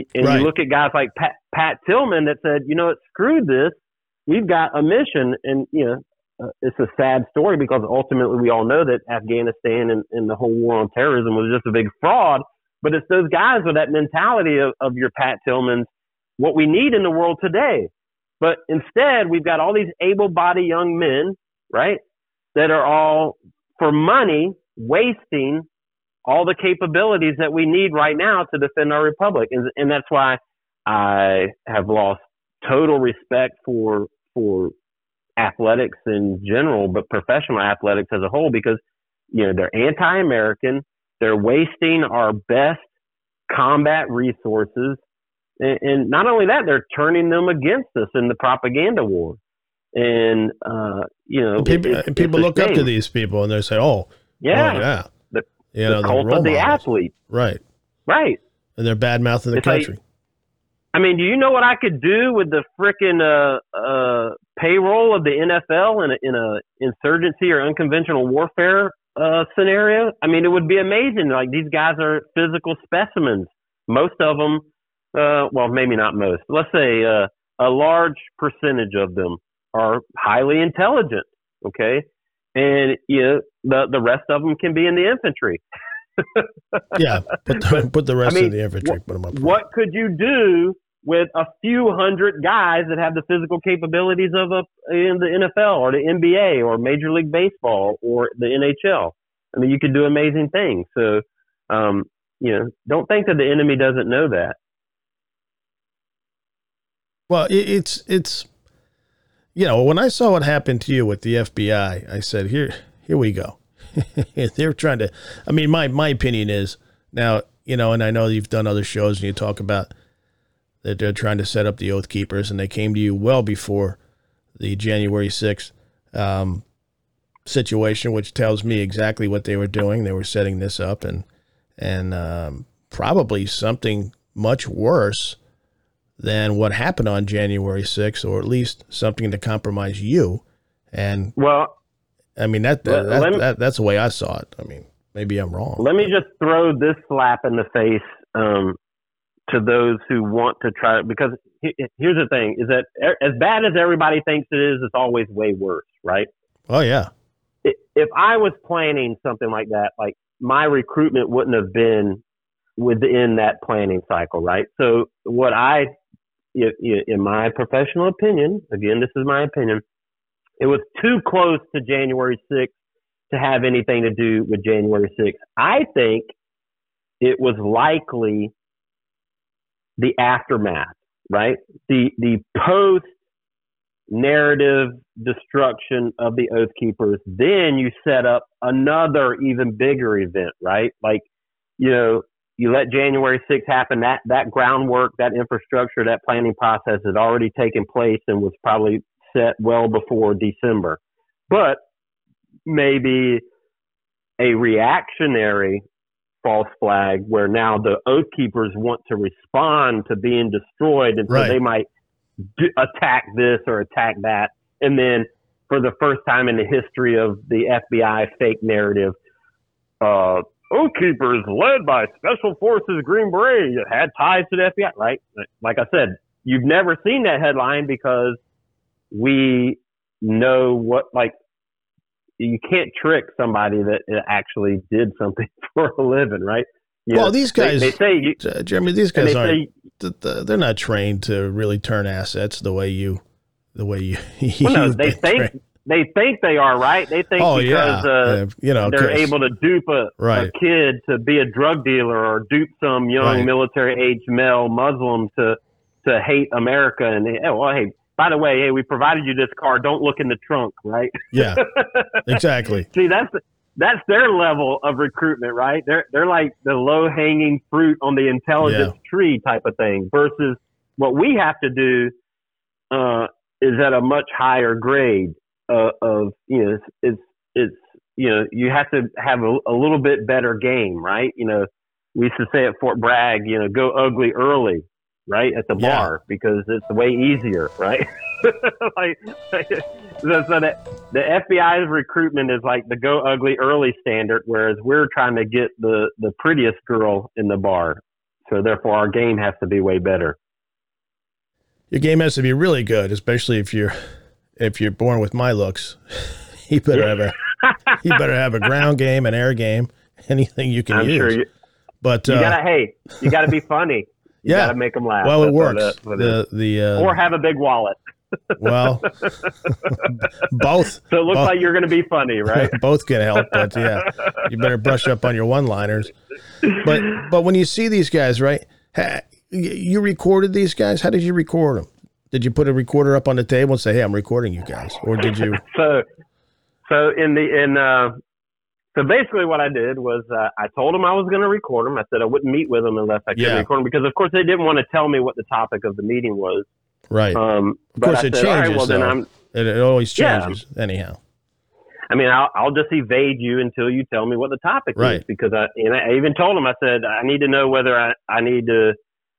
you look at guys like Pat Tillman that said, you know what, screw this. We've got a mission. And, it's a sad story because ultimately we all know that Afghanistan and the whole war on terrorism was just a big fraud. But it's those guys with that mentality of your Pat Tillmans, what we need in the world today. But instead, we've got all these able-bodied young men, right, that are all, for money, wasting all the capabilities that we need right now to defend our republic. And that's why I have lost total respect for athletics in general, but professional athletics as a whole, because, they're anti-American. They're wasting our best combat resources. And not only that, they're turning them against us in the propaganda war. And, people look up to these people and they say, the cult of the athlete. Right. Right. And they're bad-mouthing the country. Do you know what I could do with the frickin' payroll of the NFL in a insurgency or unconventional warfare scenario? It would be amazing. Like, these guys are physical specimens. Most of them, well, maybe not most. Let's say a large percentage of them are highly intelligent. Okay, and the rest of them can be in the infantry. Put the rest in the infantry. What could you do with a few hundred guys that have the physical capabilities of in the NFL or the NBA or Major League Baseball or the NHL? You could do amazing things. So, don't think that the enemy doesn't know that. Well, it's when I saw what happened to you with the FBI, I said, here we go. They're trying to, my opinion is now, and I know you've done other shows and you talk about that they're trying to set up the Oath Keepers, and they came to you well before the January 6th situation, which tells me exactly what they were doing. They were setting this up and probably something much worse than what happened on January 6th, or at least something to compromise you. And that's the way I saw it. Maybe I'm wrong. Let me just throw this slap in the face to those who want to try it, because here's the thing: is that as bad as everybody thinks it is, it's always way worse, right? Oh yeah. If I was planning something like that, like, my recruitment wouldn't have been within that planning cycle, right? So what in my professional opinion, again, this is my opinion, it was too close to January 6th to have anything to do with January 6th. I think it was likely the aftermath, right? The post-narrative destruction of the Oath Keepers. Then you set up another even bigger event, right? Like, you let January 6th happen, that groundwork, that infrastructure, that planning process had already taken place and was probably set well before December. But maybe a reactionary false flag where now the Oath Keepers want to respond to being destroyed, and so they might attack this or attack that. And then for the first time in the history of the FBI fake narrative, Oath Keepers led by Special Forces Green Beret had ties to the FBI, right? Like I said, you've never seen that headline because we know you can't trick somebody that actually did something for a living, right? These guys, they say, Jeremy, these guys they're not trained to really turn assets the way you. Well, no, they think they are, right? They think they're able to dupe a kid to be a drug dealer, or dupe some young military-age male Muslim to hate America. And hey, by the way, we provided you this car. Don't look in the trunk, right? Yeah, exactly. See, that's their level of recruitment, right? They're like the low-hanging fruit on the intelligence tree type of thing. Versus what we have to do is at a much higher grade of you have to have a little bit better game, right? We used to say at Fort Bragg, go ugly early. Right at the bar, because it's way easier, right? So that the FBI's recruitment is like the go ugly early standard, whereas we're trying to get the prettiest girl in the bar. So therefore, our game has to be way better. Your game has to be really good, especially if you're born with my looks. You better have a ground game, an air game, anything you can use. Sure but you gotta be funny. You gotta make them laugh. Well, it works. Or have a big wallet. Well, both. So it looks like you're going to be funny, right? Both can help, but yeah, you better brush up on your one-liners. But when you see these guys, right? You recorded these guys. How did you record them? Did you put a recorder up on the table and say, "Hey, I'm recording you guys," or did you? So basically, what I did was I told them I was going to record them. I said I wouldn't meet with them unless I could record them because, of course, they didn't want to tell me what the topic of the meeting was. Right. Of course, it changes. It always changes. Anyhow. I mean, I'll just evade you until you tell me what the topic is, because I even told them, I said, I need to know whether I need to,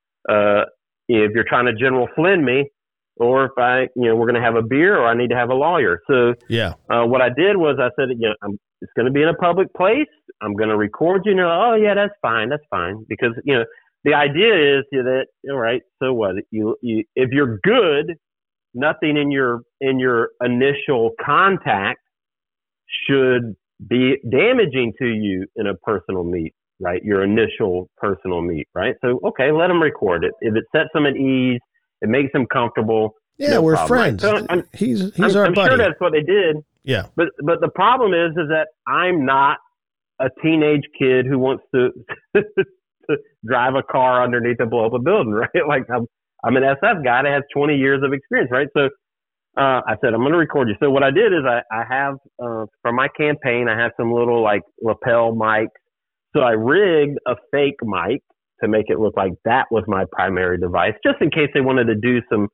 if you're trying to General Flynn me, or if we're going to have a beer, or I need to have a lawyer. So what I did was I said, it's going to be in a public place. I'm going to record you. And you're like, oh yeah, that's fine, because the idea is that, all right, so what? You if you're good, nothing in your initial contact should be damaging to you in a personal meet, right? Your initial personal meet, right? So, okay, let them record it. If it sets them at ease, it makes them comfortable. Yeah, no we're problem, friends. right? So he's our buddy. I'm sure that's what they did. Yeah. But the problem is that I'm not a teenage kid who wants to to drive a car underneath and blow up a building, right? Like I'm an SF guy that has 20 years of experience, right? So I said, I'm going to record you. So what I did is I have, for my campaign, I have some little like lapel mics. So I rigged a fake mic to make it look like that was my primary device, just in case they wanted to do some,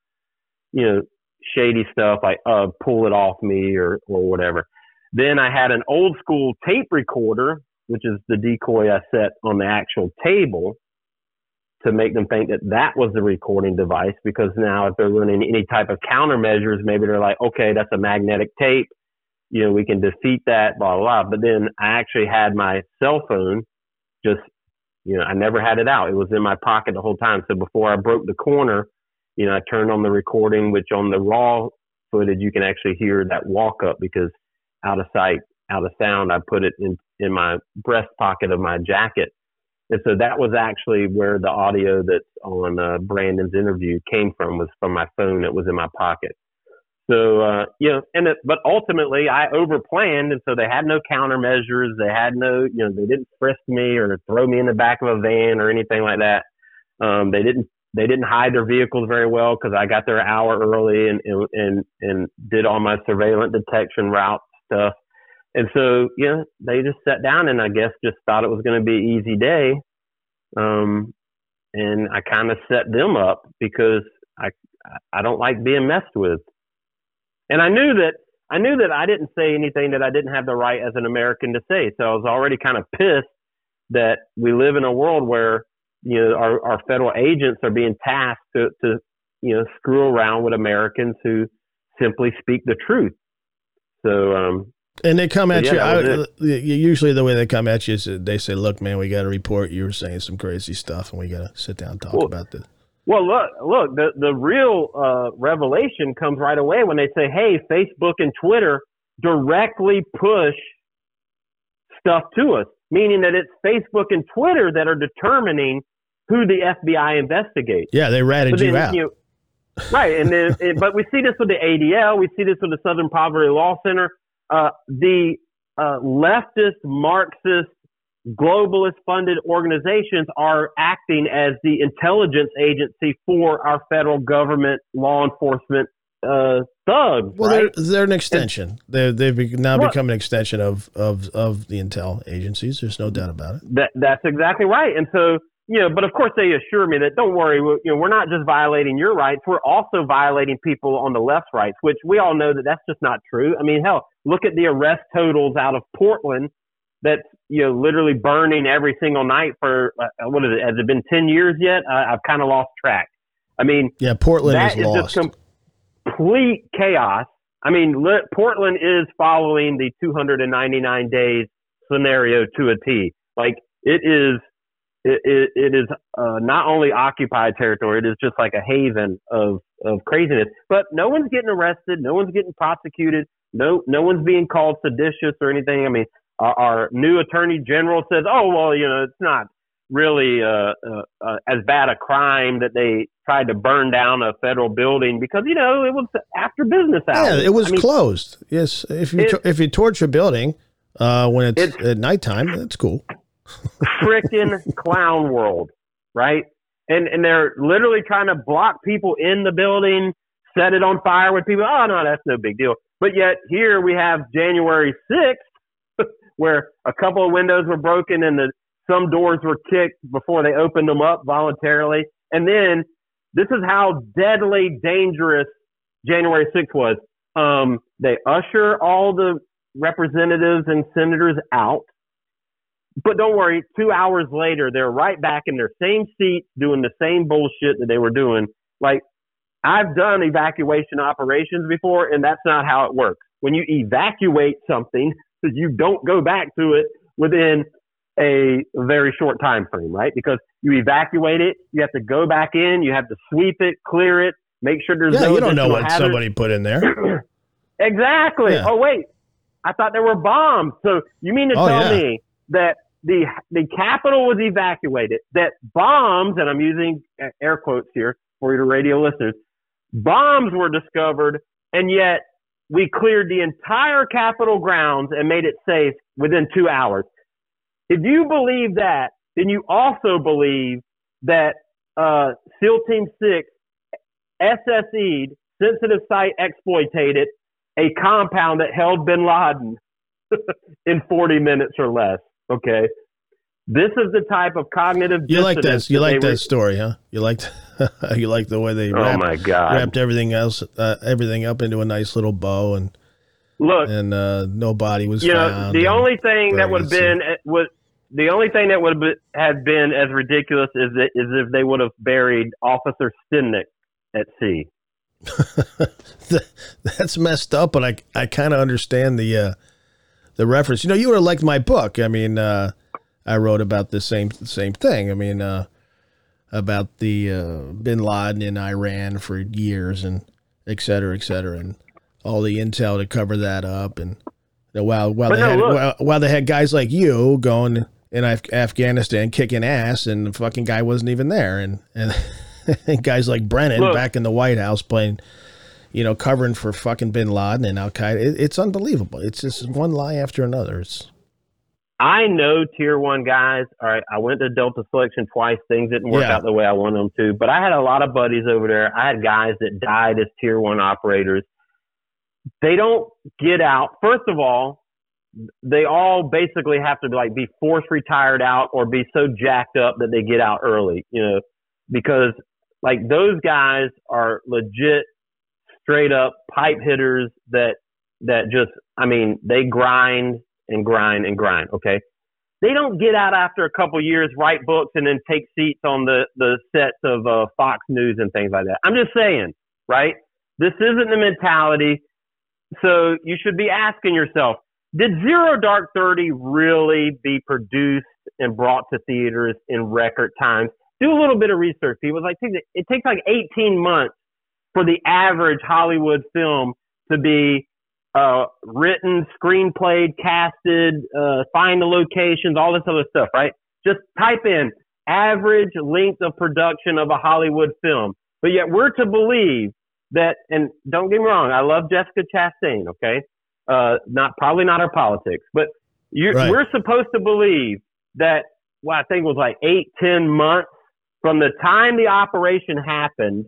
shady stuff like pull it off me or whatever. Then I had an old school tape recorder, which is the decoy I set on the actual table to make them think that was the recording device, because now if they're running any type of countermeasures, maybe they're like, okay, that's a magnetic tape. We can defeat that, blah, blah, blah. But then I actually had my cell phone just, I never had it out. It was in my pocket the whole time. So before I broke the corner, I turned on the recording, which on the raw footage, you can actually hear that walk up, because out of sight, out of sound, I put it in my breast pocket of my jacket. And so that was actually where the audio that's on Brandon's interview came from, was from my phone that was in my pocket. So, but ultimately I overplanned. And so they had no countermeasures. They had no, they didn't frisk me or throw me in the back of a van or anything like that. They didn't hide their vehicles very well, because I got there an hour early and did all my surveillance detection route stuff. And so, they just sat down and I guess just thought it was going to be an easy day. And I kind of set them up because I don't like being messed with. And I knew that I didn't say anything that I didn't have the right as an American to say. So I was already kind of pissed that we live in a world where, our federal agents are being tasked to screw around with Americans who simply speak the truth. So, and they come at you. Usually, the way they come at you is they say, "Look, man, we got to report you were saying some crazy stuff, and we got to sit down and talk about this." Well, look. The real revelation comes right away when they say, "Hey, Facebook and Twitter directly push stuff to us," meaning that it's Facebook and Twitter that are determining who the FBI investigates. Yeah, they ratted you out. Right, and then, but we see this with the ADL. We see this with the Southern Poverty Law Center. The leftist, Marxist, globalist-funded organizations are acting as the intelligence agency for our federal government law enforcement thugs. Well, right? they're an extension. They've now become an extension of the intel agencies. There's no doubt about it. That's exactly right. And so, but of course they assure me that, don't worry, we're not just violating your rights, we're also violating people on the left's rights, which we all know that that's just not true. I mean, hell, look at the arrest totals out of Portland. That's, literally burning every single night for, what is it? Has it been 10 years yet? I've kind of lost track. I mean, yeah, Portland that is lost. Just complete chaos. I mean, Portland is following the 299 days scenario to a T. Like, it is it is not only occupied territory, it is just like a haven of craziness. But no one's getting arrested, no one's getting prosecuted, no one's being called seditious or anything. I mean, our new attorney general says, "Oh well, it's not really as bad a crime that they tried to burn down a federal building because it was after business hours." Yeah, it was closed. Yes, if you torch a building when it's at nighttime, that's cool. Frickin' clown world, right? And they're literally trying to block people in the building, set it on fire with people. Oh no, that's no big deal. But yet here we have January 6th, where a couple of windows were broken and some doors were kicked before they opened them up voluntarily. And then this is how deadly dangerous January 6th was. They usher all the representatives and senators out. But don't worry, 2 hours later, they're right back in their same seats doing the same bullshit that they were doing. Like, I've done evacuation operations before, and that's not how it works. When you evacuate something, you don't go back to it within a very short time frame, right? Because you evacuate it, you have to go back in, you have to sweep it, clear it, make sure there's no you don't know what hazard. Somebody put in there. Exactly. Yeah. Oh, wait. I thought there were bombs. So you mean to tell me that the Capitol was evacuated, that bombs, and I'm using air quotes here for your radio listeners, bombs were discovered, and yet we cleared the entire Capitol grounds and made it safe within 2 hours. If you believe that, then you also believe that SEAL Team 6 SSE'd, sensitive site exploited, a compound that held bin Laden in 40 minutes or less. Okay. This is the type of cognitive dissonance. You like this? You like that story, huh? You liked you like the way they wrapped everything else, everything up into a nice little bow, and look, and no body was found. The only thing that would have been had been as ridiculous is if they would have buried Officer Stimnick at sea. That's messed up, but I kind of understand the reference. You would have liked my book. I mean, I wrote about the same thing. I mean, about the bin Laden in Iran for years, and et cetera, and all the intel to cover that up. And while they had guys like you going in Afghanistan kicking ass, and the fucking guy wasn't even there, and guys like Brennan back in the White House playing, covering for fucking bin Laden and Al Qaeda. It's unbelievable. It's just one lie after another. I know Tier 1 guys. All right, I went to Delta Selection twice. Things didn't work out the way I wanted them to. But I had a lot of buddies over there. I had guys that died as Tier 1 operators. They don't get out. First of all, they all basically have to be forced retired out or be so jacked up that they get out early, because those guys are legit, straight up pipe hitters that just, they grind and grind and grind. Okay. They don't get out after a couple years, write books, and then take seats on the sets of Fox News and things like that. I'm just saying, right? This isn't the mentality. So you should be asking yourself, did Zero Dark 30 really be produced and brought to theaters in record times? Do a little bit of research, people. It takes 18 months for the average Hollywood film to be written, screenplayed, casted, find the locations, all this other stuff, right? Just type in average length of production of a Hollywood film. But yet we're to believe that, and don't get me wrong, I love Jessica Chastain, okay? Probably not her politics, but we're supposed to believe that, I think it was 8-10 months from the time the operation happened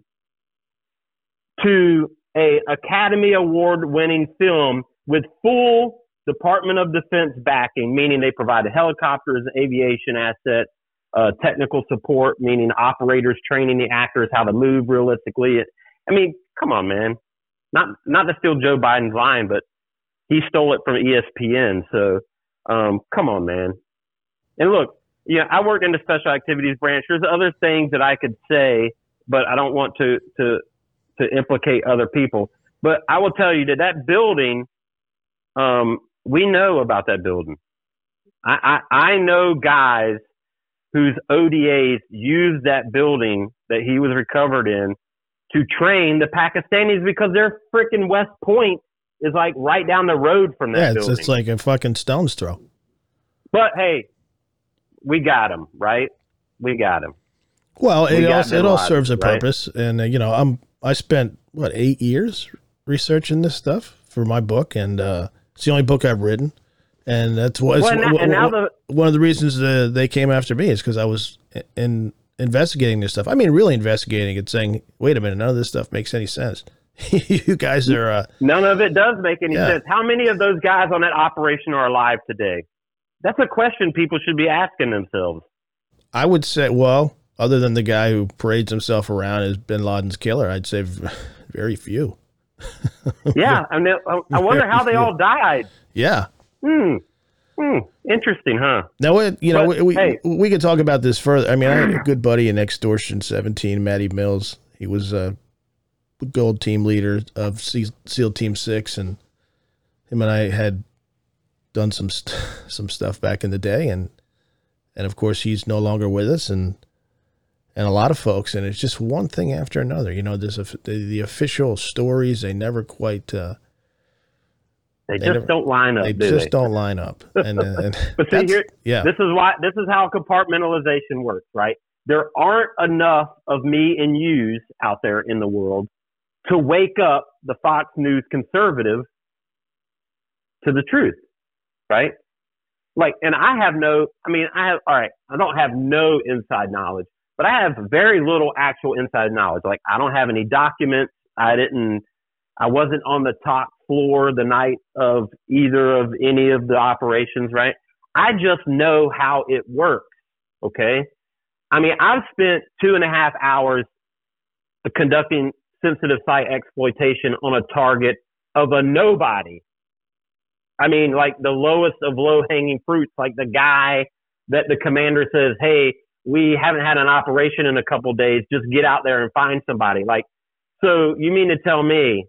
to a Academy Award winning film with full Department of Defense backing, meaning they provided helicopters, aviation assets, technical support, meaning operators training the actors how to move realistically. Come on, man. Not to steal Joe Biden's line, but he stole it from ESPN. So, come on, man. And look, I work in the special activities branch. There's other things that I could say, but I don't want to implicate other people. But I will tell you that building, we know about that building. I know guys whose ODAs used that building that he was recovered in to train the Pakistanis because their freaking West Point is like right down the road from that building. It's like a fucking stone's throw. But hey, we got him, right? We got him. Well, it all serves a purpose, right? And I spent 8 years researching this stuff for my book, and it's the only book I've written, and that's one of the reasons they came after me is because I was investigating this stuff. I mean, really investigating it, saying, "Wait a minute, none of this stuff makes any sense." You guys are none of it does make any sense. How many of those guys on that operation are alive today? That's a question people should be asking themselves. I would say, well, other than the guy who parades himself around as Bin Laden's killer, I'd say very few. Yeah, I mean, I wonder how they all died. Yeah. Interesting, huh? Now, we could talk about this further. I mean, I had a good buddy in Extortion 17, Matty Mills. He was a gold team leader of SEAL Team 6, and him and I had done some stuff back in the day, and of course he's no longer with us, and a lot of folks, and it's just one thing after another. There's the official stories, they never quite they don't line up. They don't line up. And but see here, this is how compartmentalization works, right? There aren't enough of me and yous out there in the world to wake up the Fox News conservative to the truth, right? Like, and I don't have no inside knowledge, but I have very little actual inside knowledge. Like, I don't have any documents. I wasn't on the top floor the night of either of any of the operations, right? I just know how it works, okay? I mean, I've spent 2.5 hours conducting sensitive site exploitation on a target of a nobody. I mean, like the lowest of low-hanging fruits, like the guy that the commander says, "Hey, we haven't had an operation in a couple days. Just get out there and find somebody." Like, so you mean to tell me?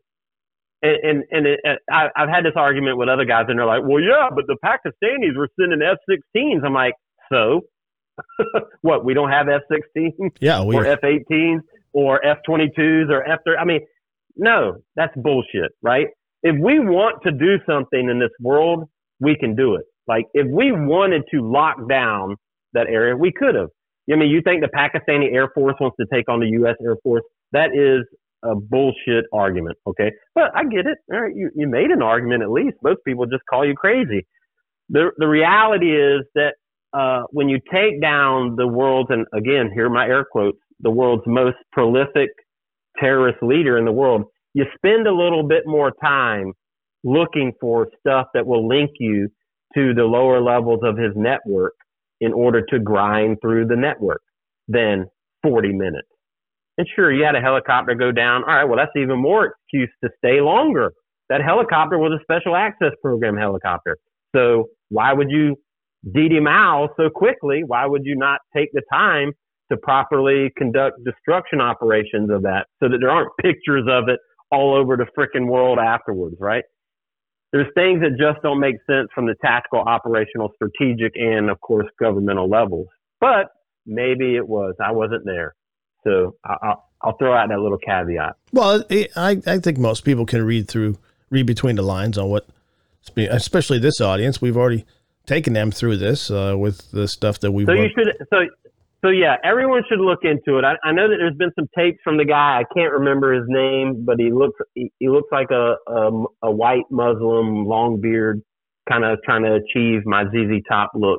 I've had this argument with other guys, and they're like, "Well, yeah, but the Pakistanis were sending F-16s." I'm like, so what? We don't have F-16s? Yeah, or F-18s or F-22s or F-30. I mean, no, that's bullshit, right? If we want to do something in this world, we can do it. Like, if we wanted to lock down that area, we could have. I mean, you think the Pakistani Air Force wants to take on the U.S. Air Force? That is a bullshit argument, okay? But I get it. All right, you made an argument at least. Most people just call you crazy. The reality is that when you take down the world's, and again, here are my air quotes, the world's most prolific terrorist leader in the world, you spend a little bit more time looking for stuff that will link you to the lower levels of his network in order to grind through the network than 40 minutes. And sure, you had a helicopter go down. All right, well, that's even more excuse to stay longer. That helicopter was a special access program helicopter. So why would you DD Mao so quickly? Why would you not take the time to properly conduct destruction operations of that so that there aren't pictures of it all over the frickin' world afterwards, right? There's things that just don't make sense from the tactical, operational, strategic, and, of course, governmental levels. But maybe it was. I wasn't there. So I'll throw out that little caveat. Well, I think most people can read between the lines on what, especially this audience. We've already taken them through this with the stuff that we've. So yeah, everyone should look into it. I know that there's been some tapes from the guy. I can't remember his name, but he looks like a white Muslim, long beard, kind of trying to achieve my ZZ Top look.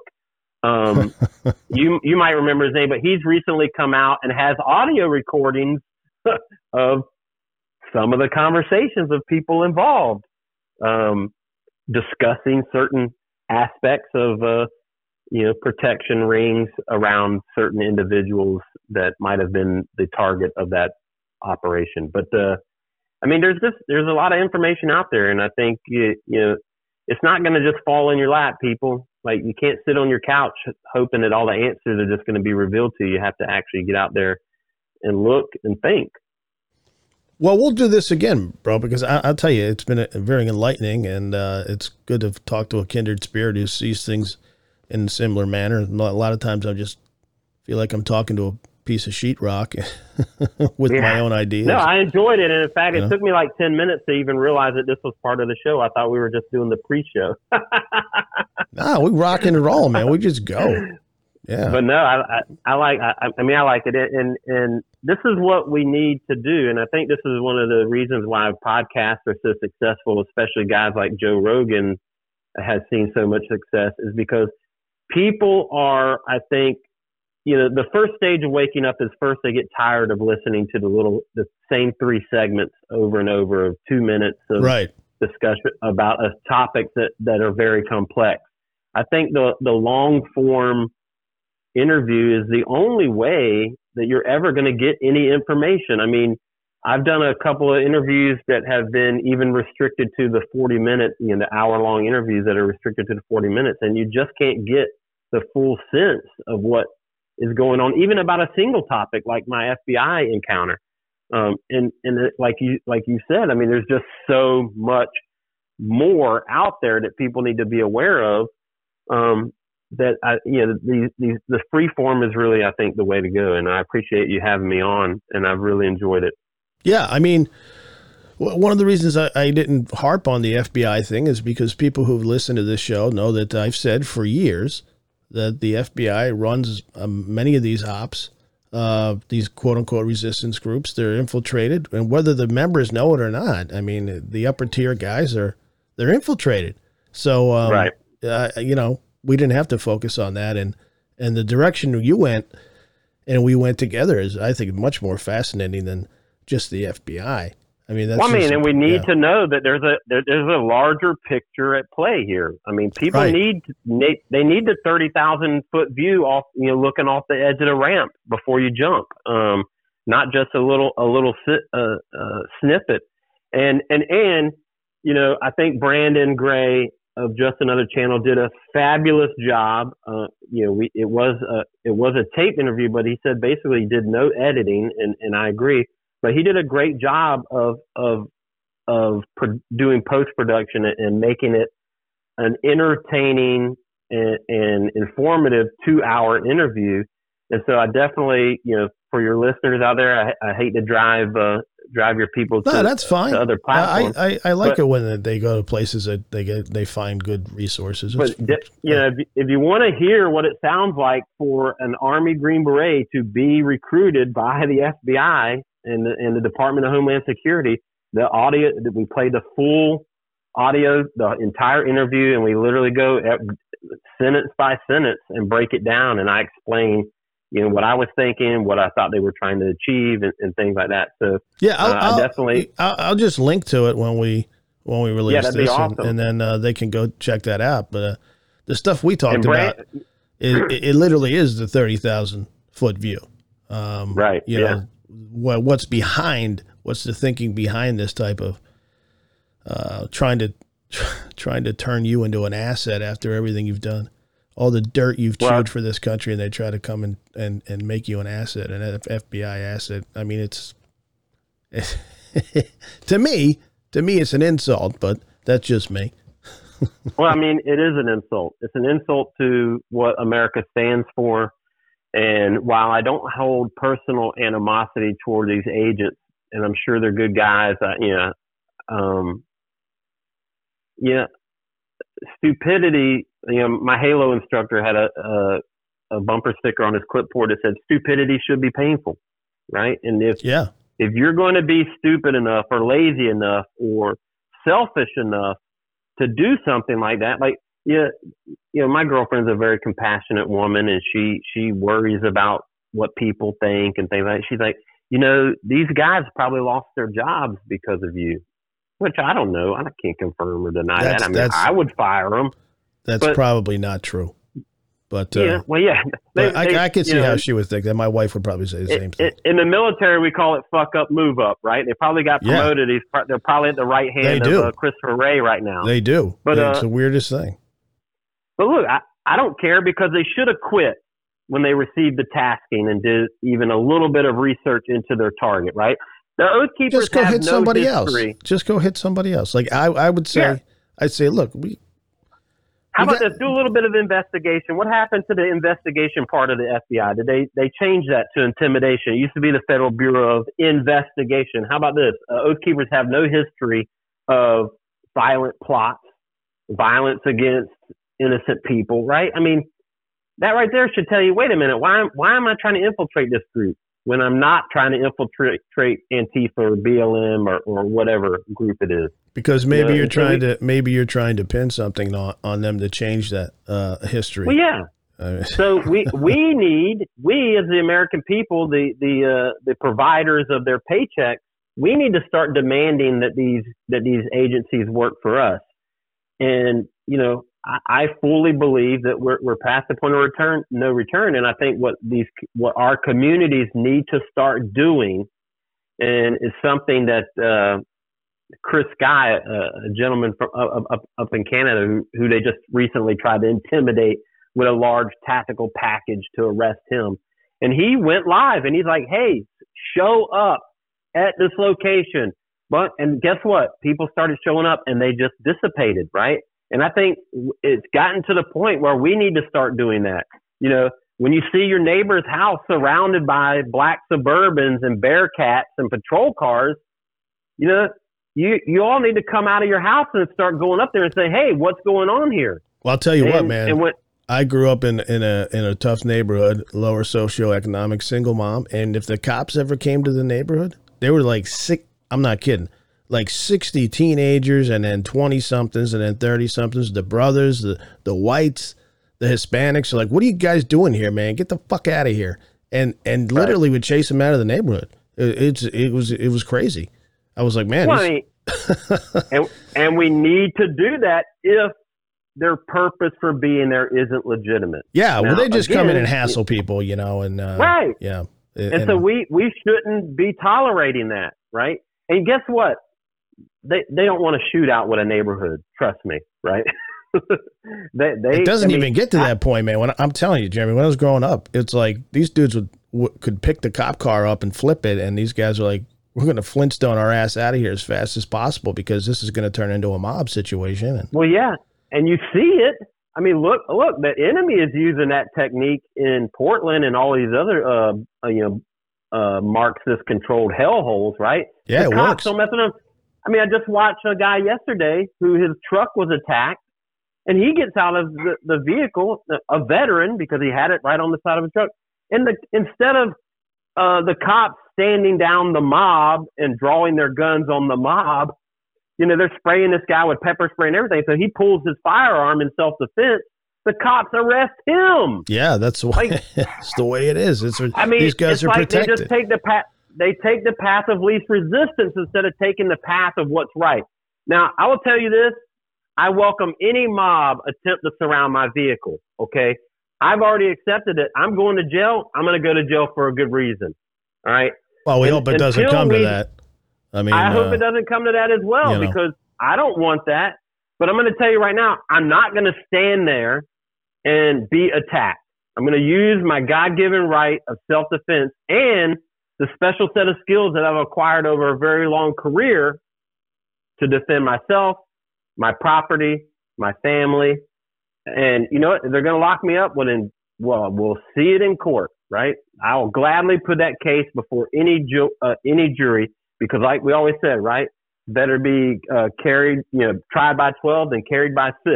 You might remember his name, but he's recently come out and has audio recordings of some of the conversations of people involved, discussing certain aspects of protection rings around certain individuals that might have been the target of that operation. But I mean, there's a lot of information out there, and I think it's not going to just fall in your lap, people. Like, you can't sit on your couch hoping that all the answers are just going to be revealed to you. You have to actually get out there and look and think. Well, we'll do this again, bro, because I'll tell you, it's been very enlightening, and it's good to talk to a kindred spirit who sees things in a similar manner. A lot of times I'm just feel like I'm talking to a piece of sheetrock with my own ideas. No, I enjoyed it. And in fact, it took me like 10 minutes to even realize that this was part of the show. I thought we were just doing the pre-show. Nah, we rock and roll, man. We just go. Yeah. But no, I like it. And this is what we need to do. And I think this is one of the reasons why podcasts are so successful, especially guys like Joe Rogan has seen so much success, is because people are, I think, the first stage of waking up is first they get tired of listening to the same 3 segments over and over of 2 minutes of discussion about a topic that are very complex. I think the long form interview is the only way that you're ever going to get any information. I mean, I've done a couple of interviews that have been even restricted to the 40 minutes, the hour long interviews that are restricted to the 40 minutes, and you just can't get the full sense of what is going on, even about a single topic like my FBI encounter. And like you said, I mean, there's just so much more out there that people need to be aware of. That the free form is really, I think, the way to go. And I appreciate you having me on, and I've really enjoyed it. Yeah, I mean, one of the reasons I didn't harp on the FBI thing is because people who've listened to this show know that I've said for years that the FBI runs many of these ops, these quote-unquote resistance groups. They're infiltrated, and whether the members know it or not, I mean, the upper-tier guys they're infiltrated. So, we didn't have to focus on that, and the direction you went and we went together is, I think, much more fascinating than just the FBI. I mean, that's and we need to know that there's a larger picture at play here. I mean, people need the 30,000 foot view off, looking off the edge of the ramp before you jump. Not just a little snippet. And I think Brandon Gray of Just Another Channel did a fabulous job. It was a taped interview, but he said basically he did no editing, and I agree. But he did a great job of doing post-production and making it an entertaining and informative 2-hour interview. And so I definitely, for your listeners out there, I hate to drive your people to, that's fine. To other platforms. I like it when they go to places that they find good resources. But if you want to hear what it sounds like for an Army Green Beret to be recruited by the FBI and the Department of Homeland Security, the audio that we played, the full audio, the entire interview, and we literally go sentence by sentence and break it down, and I explain what I was thinking, what I thought they were trying to achieve, and things like that. So yeah, I'll just link to it when we release this, awesome. and then they can go check that out. But the stuff we talked about, it literally is the 30,000 foot view. Right. What's the thinking behind this type of trying to turn you into an asset after everything you've done, all the dirt you've chewed for this country, and they try to come and make you an asset, an FBI asset. I mean, it's to me it's an insult, but that's just me. Well, I mean, it is an insult. It's an insult to what America stands for. And while I don't hold personal animosity toward these agents, and I'm sure they're good guys, stupidity. My Halo instructor had a bumper sticker on his clipboard that said, "Stupidity should be painful," right? And if you're going to be stupid enough, or lazy enough, or selfish enough to do something like that, my girlfriend's a very compassionate woman, and she worries about what people think and things like that. She's like, these guys probably lost their jobs because of you, which I don't know. I can't confirm or deny that. I mean, I would fire them. That's probably not true. But I could see how she would think that. My wife would probably say the same thing. In the military, we call it "fuck up, move up." Right? They probably got promoted. They're probably at the right hand of Christopher Wray right now. They do. But it's the weirdest thing. But look, I don't care, because they should have quit when they received the tasking and did even a little bit of research into their target, right? The Oath Keepers just go hit somebody else. Just go hit somebody else. Like I would say, I'd say, look, How about this? Do a little bit of investigation. What happened to the investigation part of the FBI? Did they change that to intimidation? It used to be the Federal Bureau of Investigation. How about this? Oath Keepers have no history of violent plots, violence against innocent people, right? I mean, that right there should tell you, wait a minute, why am I trying to infiltrate this group when I'm not trying to infiltrate Antifa or BLM or whatever group it is? Because maybe you're trying to pin something on them to change that history. Well, yeah. So we as the American people, the providers of their paychecks, we need to start demanding that these agencies work for us. And I fully believe that we're past the point of no return. And I think what our communities need to start doing, and is something that Chris Guy, a gentleman from up in Canada, who they just recently tried to intimidate with a large tactical package to arrest him. And he went live and he's like, hey, show up at this location. And guess what? People started showing up and they just dissipated, right? And I think it's gotten to the point where we need to start doing that. When you see your neighbor's house surrounded by black Suburbans and Bearcats and patrol cars, you all need to come out of your house and start going up there and say, hey, what's going on here? Well, I'll tell you what, man. I grew up in a tough neighborhood, lower socioeconomic, single mom. And if the cops ever came to the neighborhood, they were like I'm not kidding, like 60 teenagers and then 20-somethings and then 30-somethings, the brothers, the whites, the Hispanics are like, what are you guys doing here, man? Get the fuck out of here. And literally would chase them out of the neighborhood. It was crazy. I was like, man. And we need to do that if their purpose for being there isn't legitimate. Yeah, now, they just come in and hassle people, and right. Yeah. And so we shouldn't be tolerating that, right? And guess what? They don't want to shoot out with a neighborhood. Trust me, right? It doesn't even get to that point, man. I'm telling you, Jeremy, when I was growing up, it's like these dudes could pick the cop car up and flip it, and these guys are like, we're going to Flintstone our ass out of here as fast as possible because this is going to turn into a mob situation. Well, yeah, and you see it. I mean, look, the enemy is using that technique in Portland and all these other, Marxist-controlled hellholes, right? Yeah, the it cops works. don't mess with them. I mean, I just watched a guy yesterday who his truck was attacked, and he gets out of the vehicle, a veteran, because he had it right on the side of his truck. And instead of the cops standing down the mob and drawing their guns on the mob, they're spraying this guy with pepper spray and everything. So he pulls his firearm in self-defense. The cops arrest him. Yeah, that's the way, it's the way it is. These guys are like protected. They just take the path of least resistance instead of taking the path of what's right. Now, I will tell you this. I welcome any mob attempt to surround my vehicle, okay? I've already accepted it. I'm going to jail. I'm going to go to jail for a good reason, all right? Well, we hope it doesn't come to that. I hope it doesn't come to that as well because I don't want that. But I'm going to tell you right now, I'm not going to stand there and be attacked. I'm going to use my God-given right of self-defense and the special set of skills that I've acquired over a very long career to defend myself, my property, my family. And you know what? They're going to lock me up we'll see it in court, right? I'll gladly put that case before any jury because like we always said, right? Better be tried by 12 than carried by 6.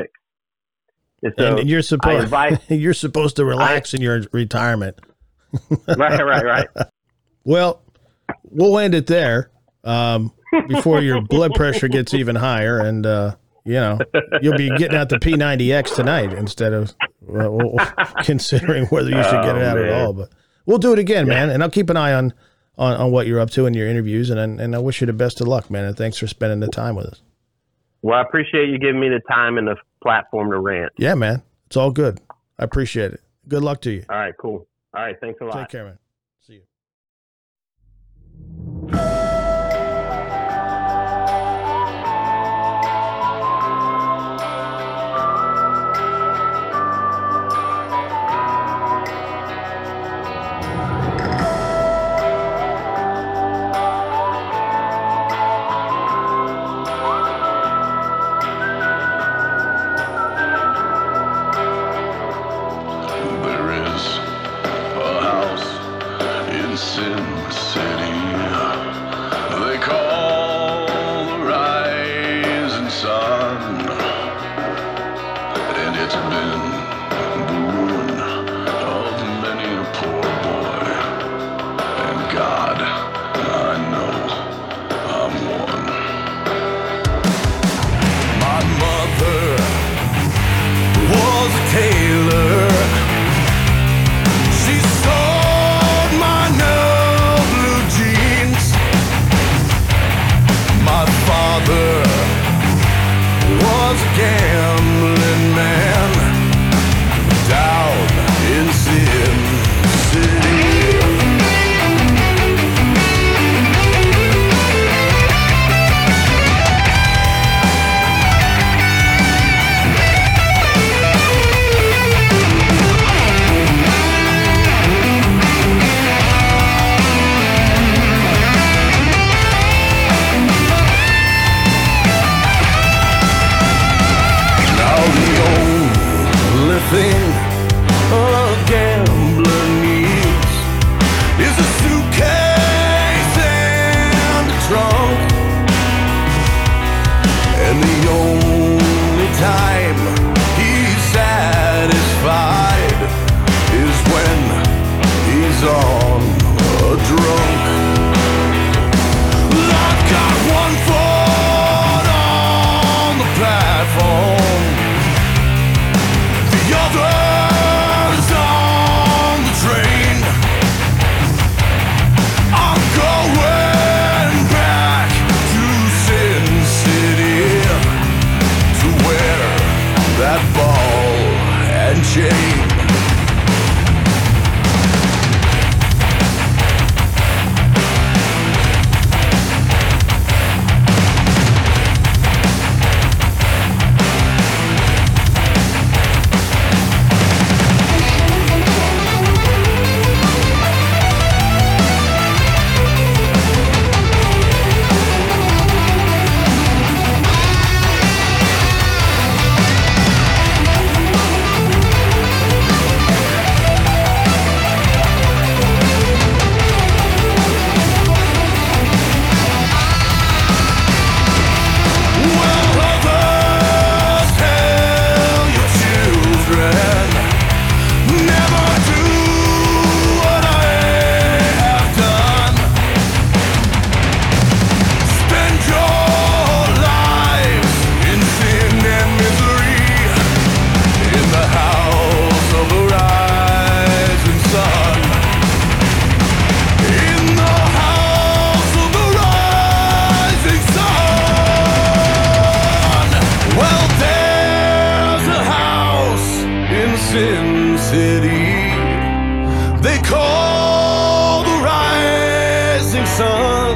And you're supposed to relax in your retirement. Right. Well, we'll end it there before your blood pressure gets even higher, and you'll be getting out the P90X tonight instead of considering whether you should get it out at all. But we'll do it again, man, and I'll keep an eye on what you're up to in your interviews, and I wish you the best of luck, man, and thanks for spending the time with us. Well, I appreciate you giving me the time and the platform to rant. Yeah, man. It's all good. I appreciate it. Good luck to you. All right, cool. All right, thanks a lot. Take care, man. See you. time he's satisfied is when he's on a drunk. I've got one foot on the platform, the other's on the train. I'm going back to Sin City to wear that ball and chain. Sin City, they call the rising sun,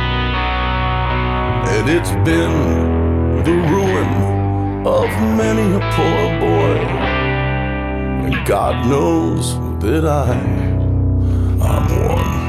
and it's been the ruin of many a poor boy, and God knows that I'm one.